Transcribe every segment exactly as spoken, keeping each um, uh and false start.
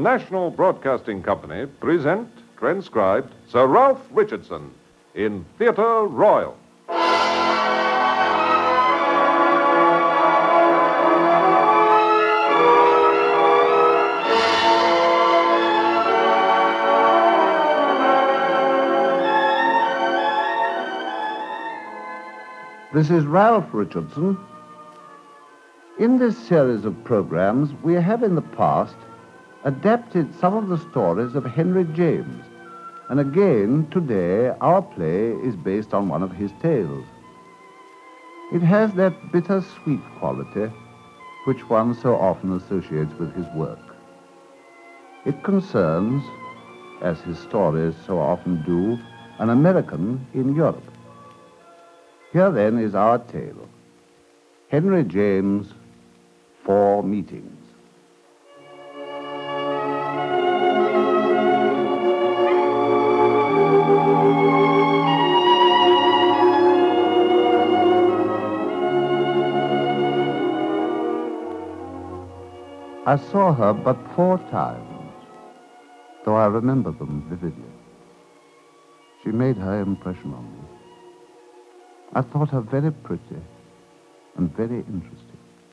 National Broadcasting Company present, transcribed, Sir Ralph Richardson in Theatre Royal. This is Ralph Richardson. In this series of programs, we have in the past adapted some of the stories of Henry James. And again, today, our play is based on one of his tales. It has that bitter-sweet quality which one so often associates with his work. It concerns, as his stories so often do, an American in Europe. Here, then, is our tale. Henry James, Four Meetings. I saw her but four times, though I remember them vividly. She made her impression on me. I thought her very pretty and very interesting.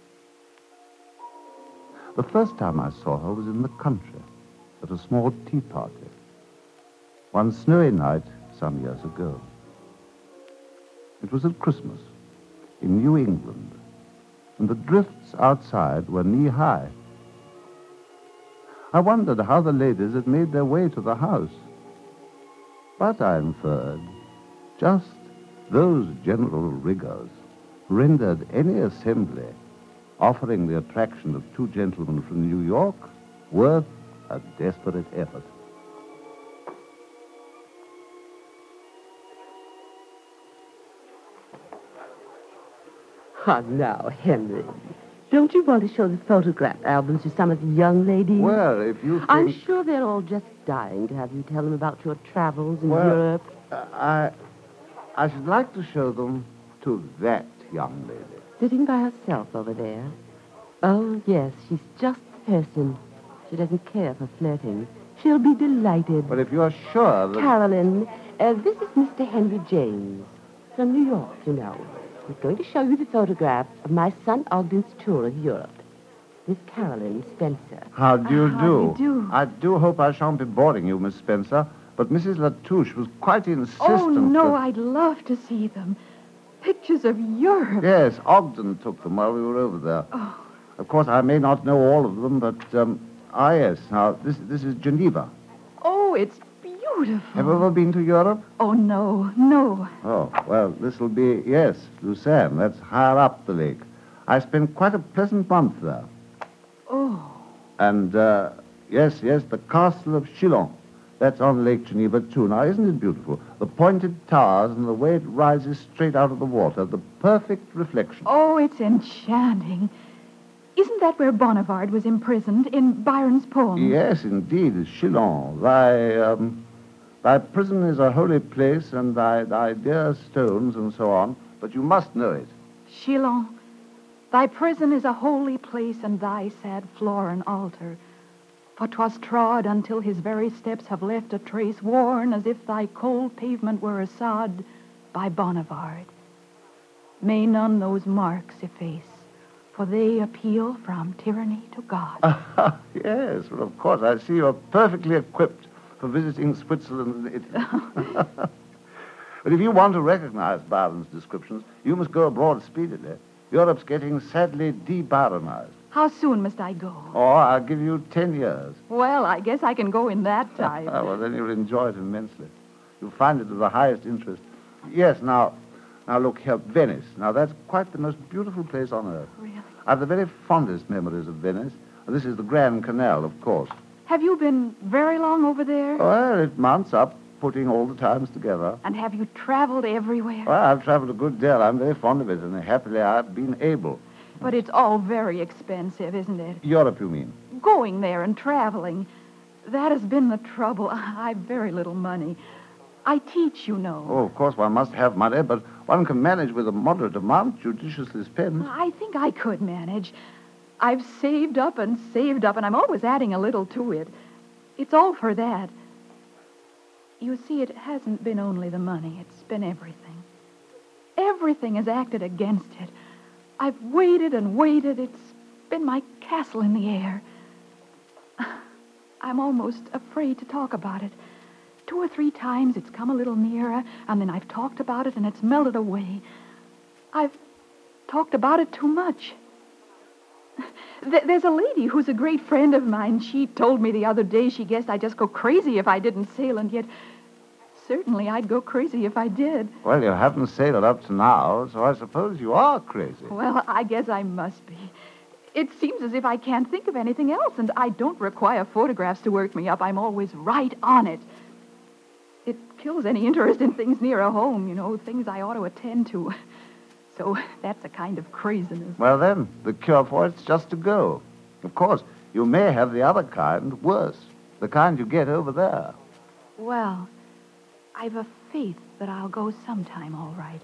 The first time I saw her was in the country, at a small tea party, one snowy night some years ago. It was at Christmas, in New England, and the drifts outside were knee-high. I wondered how the ladies had made their way to the house. But I inferred, just those general rigors rendered any assembly offering the attraction of two gentlemen from New York worth a desperate effort. Ah, now, Henry, don't you want to show the photograph albums to some of the young ladies? Well, if you think... I'm sure they're all just dying to have you tell them about your travels in well, Europe. Uh, I... I should like to show them to that young lady. Sitting by herself over there. Oh, yes, she's just the person. She doesn't care for flirting. She'll be delighted. But if you're sure that... Carolyn, uh, this is Mister Henry James from New York, you know. He's going to show you the photograph of my son Ogden's tour of Europe. Miss Carolyn Spencer. How do you How do? do you do? I do hope I shan't be boring you, Miss Spencer, but Missus Latouche was quite insistent. Oh, no, that... I'd love to see them. Pictures of Europe. Yes, Ogden took them while we were over there. Oh. Of course, I may not know all of them, but, um, ah, yes. Now, this this is Geneva. Oh, it's beautiful. Have you ever been to Europe? Oh, no, no. Oh, well, this will be, yes, Lucerne. That's higher up the lake. I spent quite a pleasant month there. Oh. And, uh, yes, yes, the castle of Chillon. That's on Lake Geneva, too. Now, isn't it beautiful? The pointed towers and the way it rises straight out of the water. The perfect reflection. Oh, it's enchanting. Isn't that where Bonaparte was imprisoned in Byron's poem? Yes, indeed, Chillon. Thy, um, thy prison is a holy place, and thy, thy dear stones, and so on. But you must know it. Chillon, thy prison is a holy place, and thy sad floor an altar. For 'twas trod until his very steps have left a trace worn as if thy cold pavement were a sod by Bonaparte. May none those marks efface, for they appeal from tyranny to God. Ah, yes, well, of course, I see you're perfectly equipped for visiting Switzerland and Italy. But if you want to recognize Byron's descriptions, you must go abroad speedily. Europe's getting sadly de-Byronized. How soon must I go? Or I'll give you ten years. Well, I guess I can go in that time. Well, then you'll enjoy it immensely. You'll find it of the highest interest. Yes, now, now look here, Venice. Now, that's quite the most beautiful place on earth. Really? I have the very fondest memories of Venice. This is the Grand Canal, of course. Have you been very long over there? Well, it mounts up, putting all the times together. And have you traveled everywhere? Well, I've traveled a good deal. I'm very fond of it, and happily I've been able. But it's all very expensive, isn't it? Europe, you mean? Going there and traveling. That has been the trouble. I've very little money. I teach, you know. Oh, of course, one must have money, but one can manage with a moderate amount, judiciously spent. I think I could manage. I've saved up and saved up, and I'm always adding a little to it. It's all for that. You see, it hasn't been only the money. It's been everything. Everything has acted against it. I've waited and waited. It's been my castle in the air. I'm almost afraid to talk about it. Two or three times it's come a little nearer, and then I've talked about it, and it's melted away. I've talked about it too much. Th- there's a lady who's a great friend of mine. She told me the other day she guessed I'd just go crazy if I didn't sail, and yet certainly I'd go crazy if I did. Well, you haven't sailed up to now, so I suppose you are crazy. Well, I guess I must be. It seems as if I can't think of anything else, and I don't require photographs to work me up. I'm always right on it. It kills any interest in things nearer home, you know, things I ought to attend to. So that's a kind of craziness. Well, then, the cure for it's just to go. Of course, you may have the other kind, worse, the kind you get over there. Well, I've a faith that I'll go sometime, all right.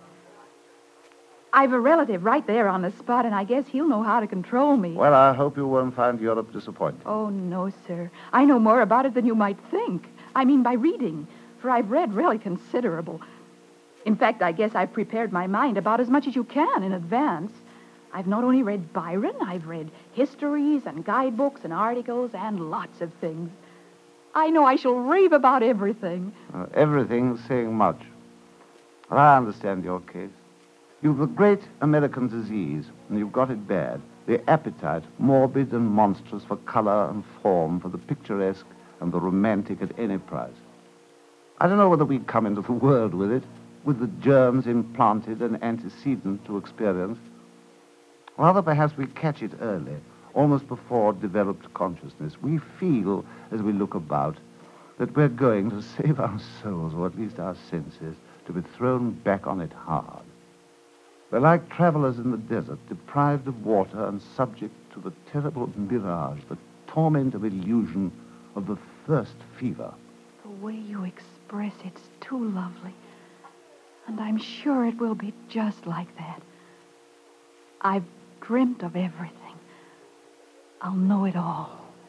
I've a relative right there on the spot, and I guess he'll know how to control me. Well, I hope you won't find Europe disappointing. Oh, no, sir. I know more about it than you might think. I mean, by reading, for I've read really considerable. In fact, I guess I've prepared my mind about as much as you can in advance. I've not only read Byron, I've read histories and guidebooks and articles and lots of things. I know I shall rave about everything. Uh, everything's saying much. Well, I understand your case. You've a great American disease, and you've got it bad. The appetite, morbid and monstrous for color and form, for the picturesque and the romantic at any price. I don't know whether we come into the world with it, with the germs implanted and antecedent to experience. Rather, perhaps we catch it early, almost before developed consciousness. We feel, as we look about, that we're going to save our souls, or at least our senses, to be thrown back on it hard. We're like travelers in the desert, deprived of water and subject to the terrible mirage, the torment of illusion, of the thirst fever. The way you express it's too lovely. And I'm sure it will be just like that. I've dreamt of everything. I'll know it all.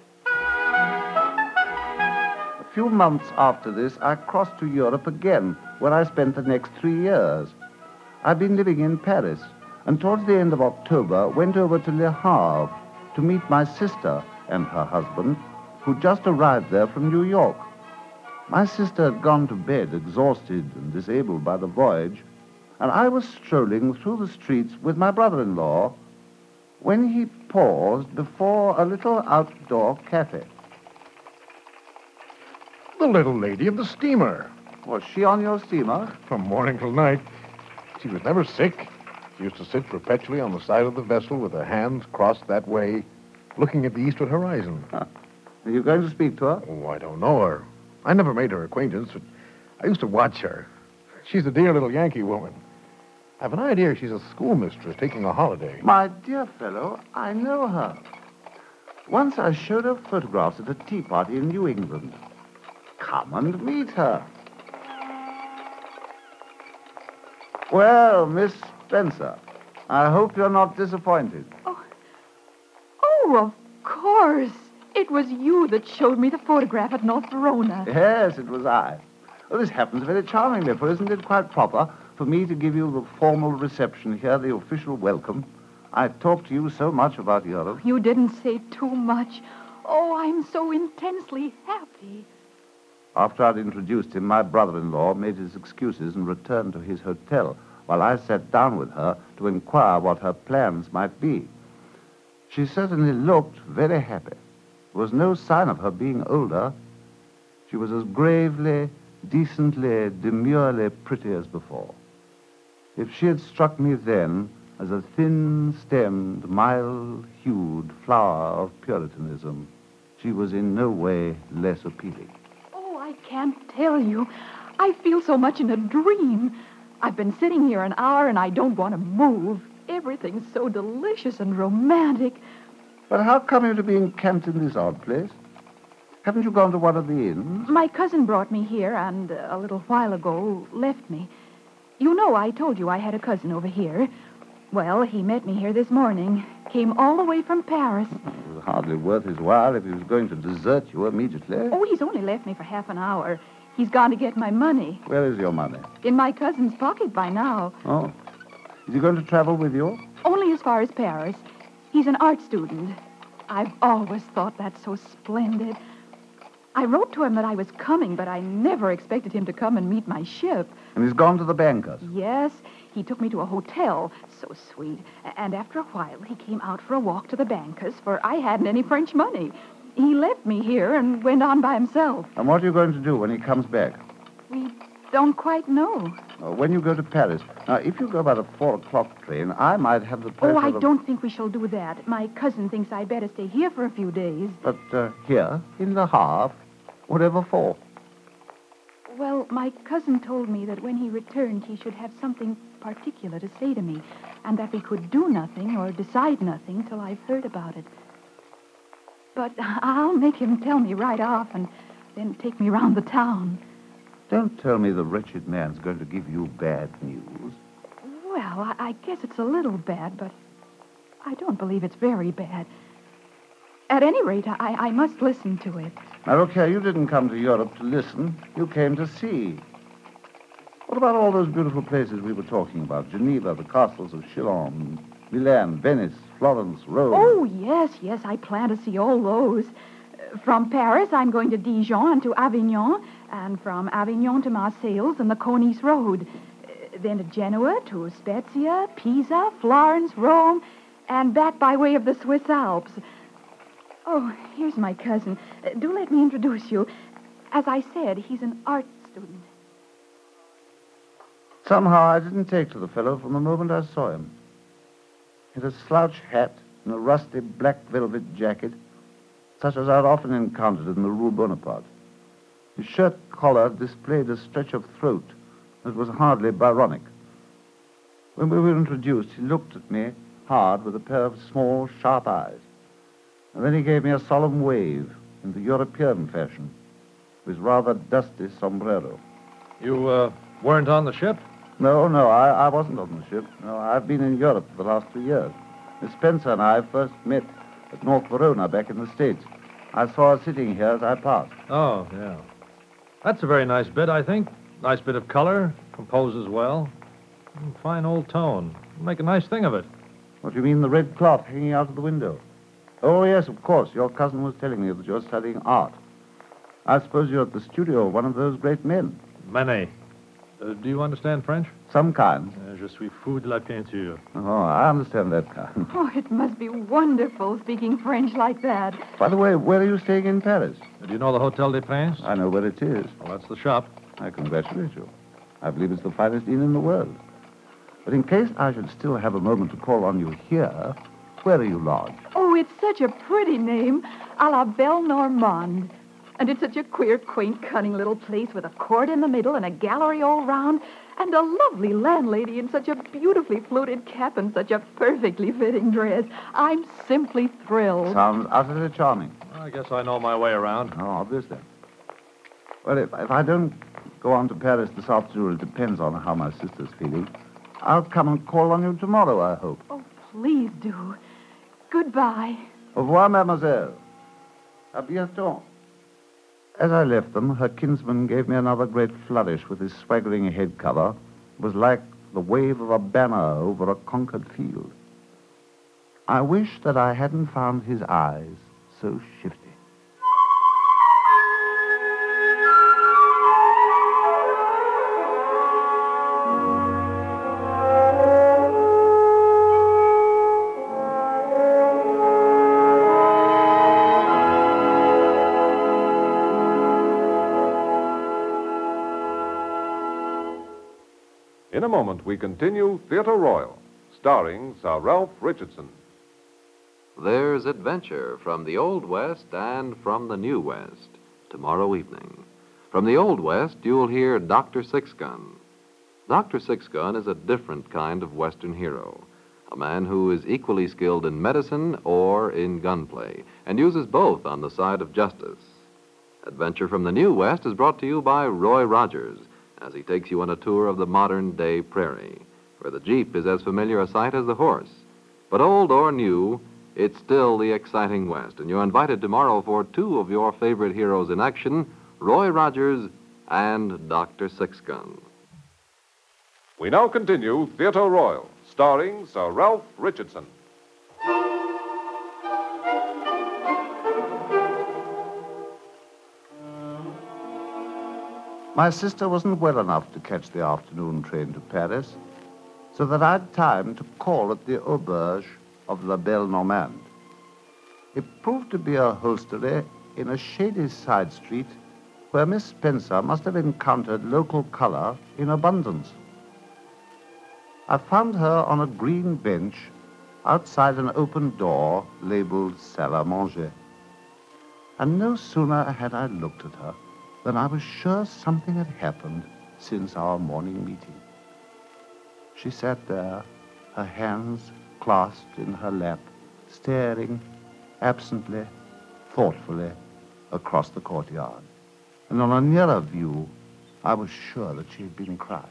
A few months after this, I crossed to Europe again, where I spent the next three years. I'd been living in Paris, and towards the end of October, went over to Le Havre to meet my sister and her husband, who just arrived there from New York. My sister had gone to bed, exhausted and disabled by the voyage, and I was strolling through the streets with my brother-in-law when he paused before a little outdoor cafe. The little lady of the steamer. Was she on your steamer? From morning till night. She was never sick. She used to sit perpetually on the side of the vessel with her hands crossed that way, looking at the eastward horizon. Huh. Are you going to speak to her? Oh, I don't know her. I never made her acquaintance, but I used to watch her. She's a dear little Yankee woman. I've an idea she's a schoolmistress taking a holiday. My dear fellow, I know her. Once I showed her photographs at a tea party in New England. Come and meet her. Well, Miss Spencer, I hope you're not disappointed. Oh, oh, of course. It was you that showed me the photograph at North Verona. Yes, it was I. Well, this happens very charmingly, for isn't it quite proper for me to give you the formal reception here, the official welcome? I've talked to you so much about Europe. You didn't say too much. Oh, I'm so intensely happy. After I'd introduced him, my brother-in-law made his excuses and returned to his hotel, while I sat down with her to inquire what her plans might be. She certainly looked very happy. There was no sign of her being older. She was as gravely, decently, demurely pretty as before. If she had struck me then as a thin-stemmed, mild-hued flower of Puritanism, she was in no way less appealing. Oh, I can't tell you. I feel so much in a dream. I've been sitting here an hour and I don't want to move. Everything's so delicious and romantic. But how come you to be encamped in this odd place? Haven't you gone to one of the inns? My cousin brought me here and uh, a little while ago left me. You know I told you I had a cousin over here. Well, he met me here this morning. Came all the way from Paris. hardly worth his while if he was going to desert you immediately. Oh, he's only left me for half an hour. He's gone to get my money. Where is your money? In my cousin's pocket by now. Oh. Is he going to travel with you? Only as far as Paris. He's an art student. I've always thought that so splendid. I wrote to him that I was coming, but I never expected him to come and meet my ship. And he's gone to the bankers? Yes. He took me to a hotel. So sweet. And after a while, he came out for a walk to the bankers, for I hadn't any French money. He left me here and went on by himself. And what are you going to do when he comes back? We don't quite know. Uh, when you go to Paris. Now, if you go by the four o'clock train, I might have the pleasure Oh, I of... don't think we shall do that. My cousin thinks I'd better stay here for a few days. But uh, here, in the Havre, whatever for? Well, my cousin told me that when he returned, he should have something particular to say to me, and that we could do nothing or decide nothing till I've heard about it. But I'll make him tell me right off and then take me round the town. Don't tell me the wretched man's going to give you bad news. Well, I, I guess it's a little bad, but I don't believe it's very bad. At any rate, I, I must listen to it. Now, look here, you didn't come to Europe to listen. You came to see. What about all those beautiful places we were talking about? Geneva, the castles of Chillon, Milan, Venice, Florence, Rome. Oh, yes, yes, I plan to see all those. Uh, From Paris, I'm going to Dijon and to Avignon, and from Avignon to Marseilles and the Conice Road. Uh, Then to Genoa, to Spezia, Pisa, Florence, Rome, and back by way of the Swiss Alps. Oh, here's my cousin. Uh, Do let me introduce you. As I said, he's an art student. Somehow I didn't take to the fellow from the moment I saw him. He had a slouch hat and a rusty black velvet jacket, such as I'd often encountered in the Rue Bonaparte. His shirt collar displayed a stretch of throat that was hardly Byronic. When we were introduced, he looked at me hard with a pair of small, sharp eyes. And then he gave me a solemn wave in the European fashion, with rather dusty sombrero. You, uh, weren't on the ship? No, no, I, I wasn't on the ship. No, I've been in Europe for the last two years. Miss Spencer and I first met at North Verona back in the States. I saw her sitting here as I passed. Oh, yeah. That's a very nice bit, I think. Nice bit of color, composes well. Mm, Fine old tone. Make a nice thing of it. What do you mean, the red cloth hanging out of the window? Oh, yes, of course. Your cousin was telling me that you're studying art. I suppose you're at the studio of one of those great men. Manet. Uh, do you understand French? Some kind. Uh, je suis fou de la peinture. Oh, I understand that kind. Oh, it must be wonderful speaking French like that. By the way, where are you staying in Paris? Uh, do you know the Hotel des Princes? I know where it is. Well, that's the shop. I congratulate you. I believe it's the finest inn in the world. But in case I should still have a moment to call on you here, where are you lodged? Oh, it's such a pretty name, a la Belle Normande. And it's such a queer, quaint, cunning little place with a court in the middle and a gallery all round, and a lovely landlady in such a beautifully fluted cap and such a perfectly fitting dress. I'm simply thrilled. Sounds utterly charming. I guess I know my way around. Oh, obviously. Well, if, if I don't go on to Paris this afternoon, it depends on how my sister's feeling. I'll come and call on you tomorrow, I hope. Oh, please do. Goodbye. Au revoir, mademoiselle. À bientôt. As I left them, her kinsman gave me another great flourish with his swaggering head cover. It was like the wave of a banner over a conquered field. I wish that I hadn't found his eyes so shifty. In a moment, we continue Theatre Royal, starring Sir Ralph Richardson. There's adventure from the Old West and from the New West tomorrow evening. From the Old West, you'll hear Doctor Sixgun. Doctor Sixgun is a different kind of Western hero, a man who is equally skilled in medicine or in gunplay, and uses both on the side of justice. Adventure from the New West is brought to you by Roy Rogers, as he takes you on a tour of the modern-day prairie, where the Jeep is as familiar a sight as the horse. But old or new, it's still the exciting West, and you're invited tomorrow for two of your favorite heroes in action, Roy Rogers and Doctor Sixgun. We now continue Theatre Royal, starring Sir Ralph Richardson. My sister wasn't well enough to catch the afternoon train to Paris, so that I'd time to call at the auberge of La Belle Normande. It proved to be a hostelry in a shady side street where Miss Spencer must have encountered local color in abundance. I found her on a green bench outside an open door labeled Salle à Manger. And no sooner had I looked at her than I was sure something had happened since our morning meeting. She sat there, her hands clasped in her lap, staring absently, thoughtfully across the courtyard. And on a nearer view, I was sure that she had been crying.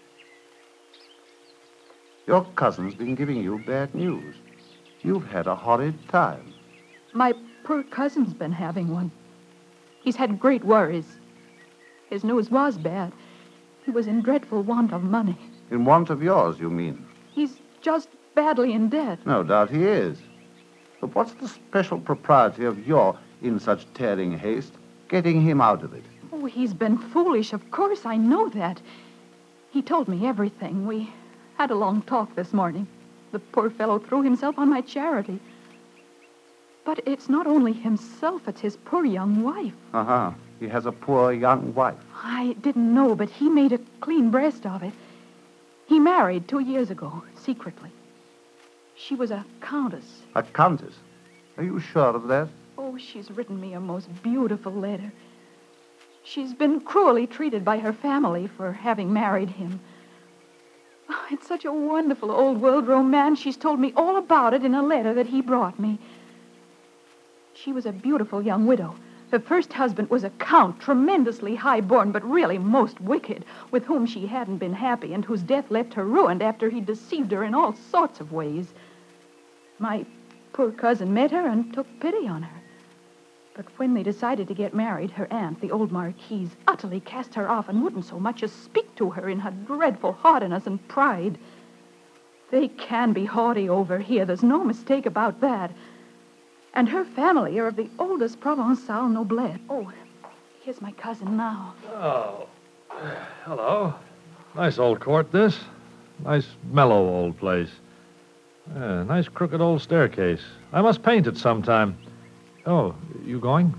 Your cousin's been giving you bad news. You've had a horrid time. My poor cousin's been having one. He's had great worries. His news was bad. He was in dreadful want of money. In want of yours, you mean? He's just badly in debt. No doubt he is. But what's the special propriety of your, in such tearing haste, getting him out of it? Oh, he's been foolish, of course, I know that. He told me everything. We had a long talk this morning. The poor fellow threw himself on my charity. But it's not only himself, it's his poor young wife. Uh-huh. He has a poor young wife. I didn't know, but he made a clean breast of it. He married two years ago, secretly. She was a countess. A countess? Are you sure of that? Oh, she's written me a most beautiful letter. She's been cruelly treated by her family for having married him. Oh, it's such a wonderful old-world romance. She's told me all about it in a letter that he brought me. She was a beautiful young widow. Her first husband was a count, tremendously high-born, but really most wicked, with whom she hadn't been happy and whose death left her ruined after he deceived her in all sorts of ways. My poor cousin met her and took pity on her. But when they decided to get married, her aunt, the old marquise, utterly cast her off and wouldn't so much as speak to her in her dreadful haughtiness and pride. They can be haughty over here. There's no mistake about that. And her family are of the oldest Provençal noblesse. Oh, here's my cousin now. Oh, hello. Nice old court, this. Nice, mellow old place. Yeah, nice crooked old staircase. I must paint it sometime. Oh, you going?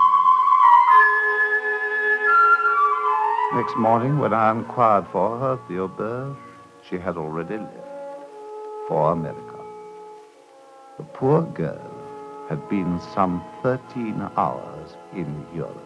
Next morning, when I inquired for her at the auberge, she had already left for America. The poor girl had been some thirteen hours in Europe.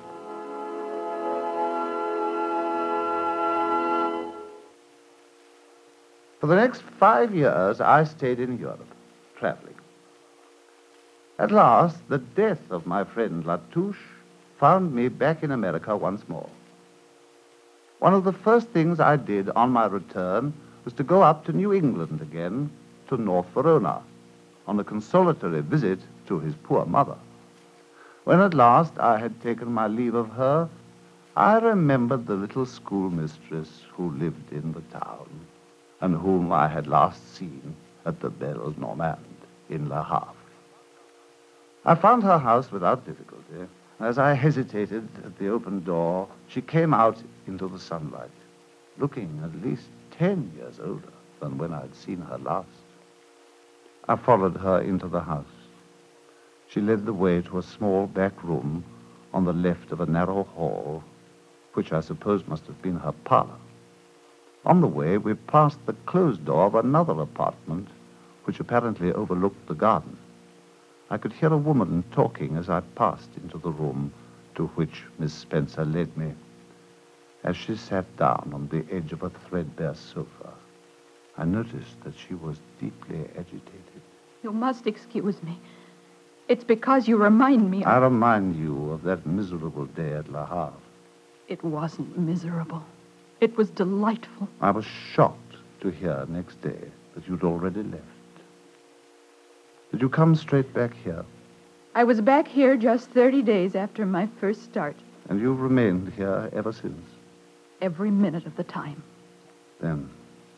For the next five years, I stayed in Europe, traveling. At last, the death of my friend Latouche found me back in America once more. One of the first things I did on my return was to go up to New England again, to North Verona, on a consolatory visit to his poor mother. When at last I had taken my leave of her, I remembered the little schoolmistress who lived in the town, and whom I had last seen at the Belle Normande in Le Havre. I found her house without difficulty. As I hesitated at the open door, she came out into the sunlight, looking at least ten years older than when I'd seen her last. I followed her into the house. She led the way to a small back room on the left of a narrow hall, which I suppose must have been her parlor. On the way, we passed the closed door of another apartment, which apparently overlooked the garden. I could hear a woman talking as I passed into the room to which Miss Spencer led me. As she sat down on the edge of a threadbare sofa, I noticed that she was deeply agitated. You must excuse me. It's because you remind me of... I remind you of that miserable day at Le Havre. It wasn't miserable. It was delightful. I was shocked to hear next day that you'd already left. Did you come straight back here? I was back here just thirty days after my first start. And you've remained here ever since? Every minute of the time. Then...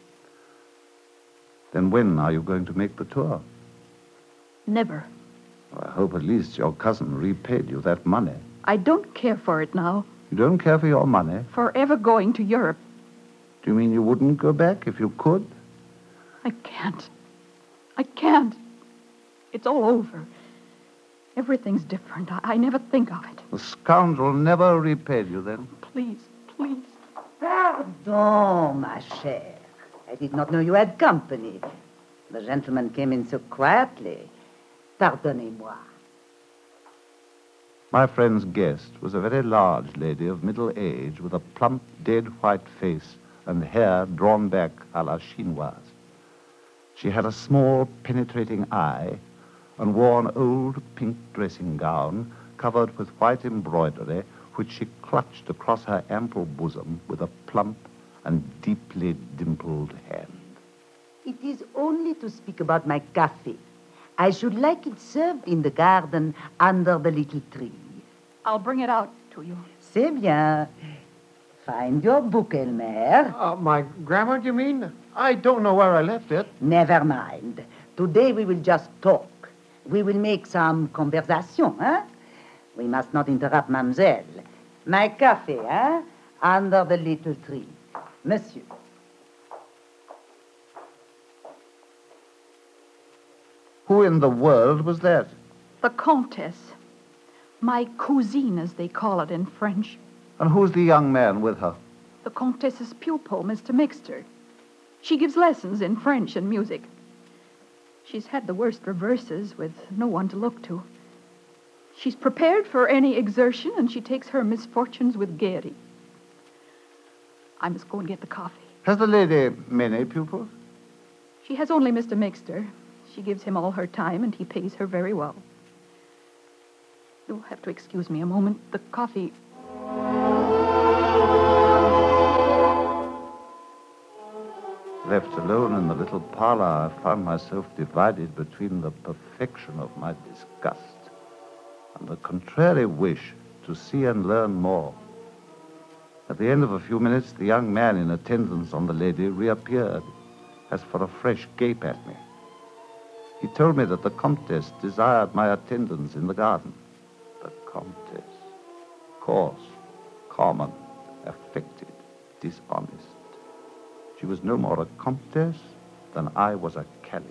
Then when are you going to make the tour? Never. Well, I hope at least your cousin repaid you that money. I don't care for it now. You don't care for your money? Forever going to Europe. Do you mean you wouldn't go back if you could? I can't. I can't. It's all over. Everything's different. I, I never think of it. The scoundrel never repaid you then? Please, please. Pardon, ma chère. I did not know you had company. The gentleman came in so quietly. Pardonnez-moi. My friend's guest was a very large lady of middle age with a plump, dead white face and hair drawn back a la chinoise. She had a small, penetrating eye and wore an old pink dressing gown covered with white embroidery, which she clutched across her ample bosom with a plump and deeply dimpled hand. It is only to speak about my café. I should like it served in the garden under the little tree. I'll bring it out to you. C'est bien. Find your book, Elmer. Uh, my grammar, do you mean? I don't know where I left it. Never mind. Today we will just talk. We will make some conversation, huh? We must not interrupt Mademoiselle. My café, huh? Under the little tree. Monsieur. Who in the world was that? The Comtesse. My cousine, as they call it in French. And who's the young man with her? The Comtesse's pupil, Mister Mixter. She gives lessons in French and music. She's had the worst reverses with no one to look to. She's prepared for any exertion, and she takes her misfortunes with gaiety. I must go and get the coffee. Has the lady many pupils? She has only Mister Mixter. She gives him all her time, and he pays her very well. You'll have to excuse me a moment. The coffee... Left alone in the little parlor, I found myself divided between the perfection of my disgust and the contrary wish to see and learn more. At the end of a few minutes, the young man in attendance on the lady reappeared, as for a fresh gape at me. He told me that the Comtesse desired my attendance in the garden. The Comtesse. Coarse, common, affected, dishonest. She was no more a Comtesse than I was a caliph.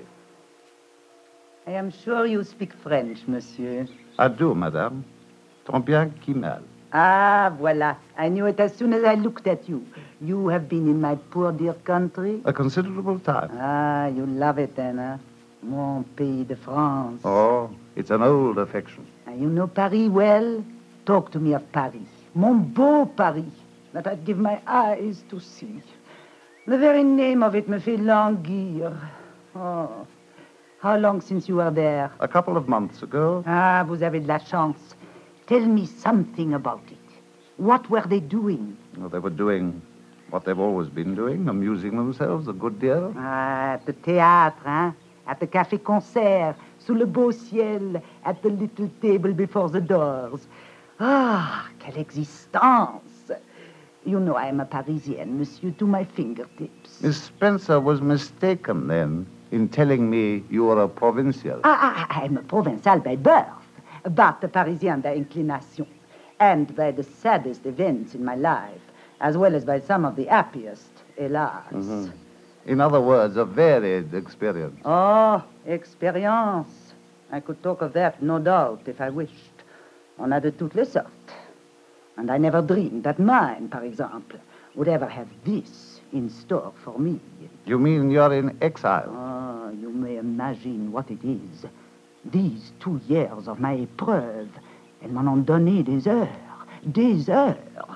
I am sure you speak French, monsieur. I do, madame. Tant bien qui mal. Ah, voilà. I knew it as soon as I looked at you. You have been in my poor dear country? A considerable time. Ah, you love it then, huh? Mon pays de France. Oh, it's an old affection. And you know Paris well? Talk to me of Paris. Mon beau Paris, that I'd give my eyes to see. The very name of it me fait languir. Oh, how long since you were there? A couple of months ago. Ah, vous avez de la chance. Tell me something about it. What were they doing? Well, they were doing what they've always been doing, amusing themselves a good deal. Ah, at the théâtre, hein? At the café concert, sous le beau ciel, at the little table before the doors. Ah, quelle existence! You know I am a Parisienne, monsieur, to my fingertips. Miss Spencer was mistaken, then, in telling me you were a provincial. Ah, I am a Provençal by birth, but a Parisian by inclination, and by the saddest events in my life, as well as by some of the happiest, hélas. Mm-hmm. In other words, a varied experience. Oh, experience. I could talk of that, no doubt, if I wished. On a de toutes les sortes. And I never dreamed that mine, par exemple, would ever have this in store for me. You mean you're in exile? Ah, you may imagine what it is. These two years of my épreuve, elles m'en ont donné des heures, des heures.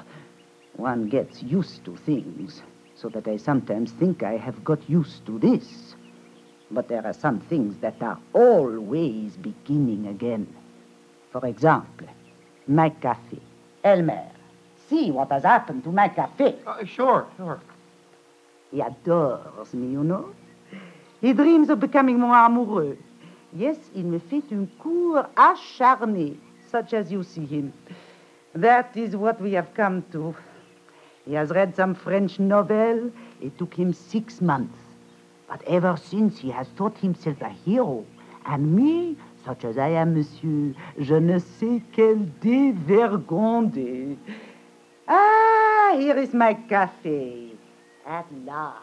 One gets used to things, so that I sometimes think I have got used to this. But there are some things that are always beginning again. For example, my café. Elmer, see what has happened to my café. Uh, sure, sure. He adores me, you know. He dreams of becoming more amoureux. Yes, il me fait un cours acharné, such as you see him. That is what we have come to. He has read some French novel. It took him six months. But ever since, he has thought himself a hero. And me, such as I am, monsieur, je ne sais quel dévergondé. Ah, here is my café. At last.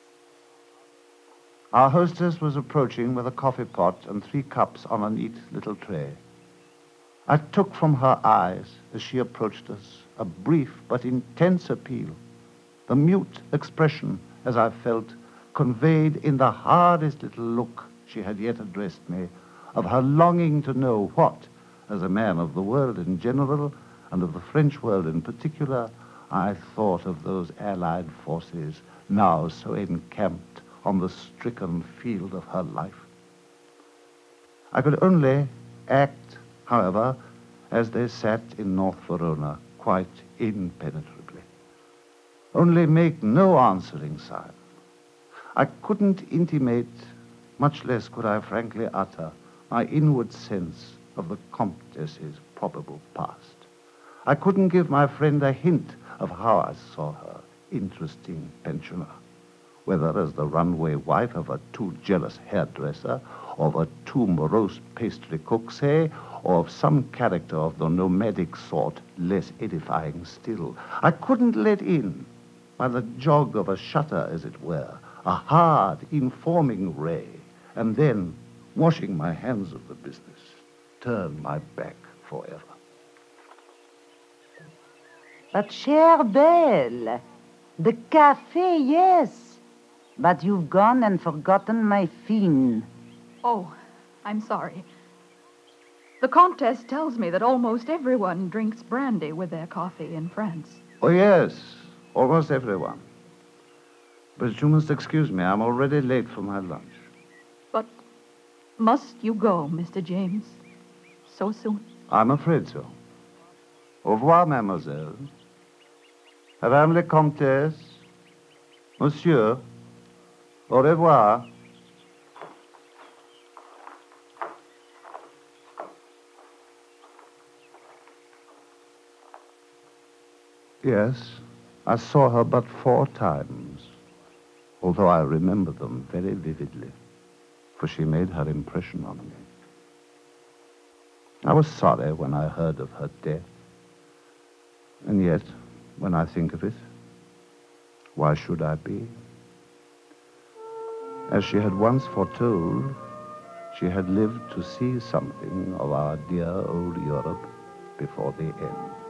Our hostess was approaching with a coffee pot and three cups on a neat little tray. I took from her eyes, as she approached us, a brief but intense appeal. The mute expression, as I felt, conveyed in the hardest little look she had yet addressed me, of her longing to know what, as a man of the world in general, and of the French world in particular, I thought of those allied forces now so encamped on the stricken field of her life. I could only act, however, as they sat in North Verona, quite impenetrably. Only make no answering sign. I couldn't intimate, much less could I frankly utter, my inward sense of the Comtesse's probable past. I couldn't give my friend a hint of how I saw her interesting pensioner, whether as the runaway wife of a too jealous hairdresser, or of a too morose pastry cook, say, or of some character of the nomadic sort, less edifying still. I couldn't let in, by the jog of a shutter, as it were, a hard, informing ray, and then, washing my hands of the business, turn my back forever. But, chère Belle, the café, yes. But you've gone and forgotten my fin. Oh, I'm sorry. The Comtesse tells me that almost everyone drinks brandy with their coffee in France. Oh, yes, almost everyone. But you must excuse me, I'm already late for my lunch. But must you go, Mister James, so soon? I'm afraid so. Au revoir, mademoiselle. Madame la Comtesse. Monsieur. Au revoir. Yes, I saw her but four times, although I remember them very vividly, for she made her impression on me. I was sorry when I heard of her death, and yet, when I think of it, why should I be? As she had once foretold, she had lived to see something of our dear old Europe before the end.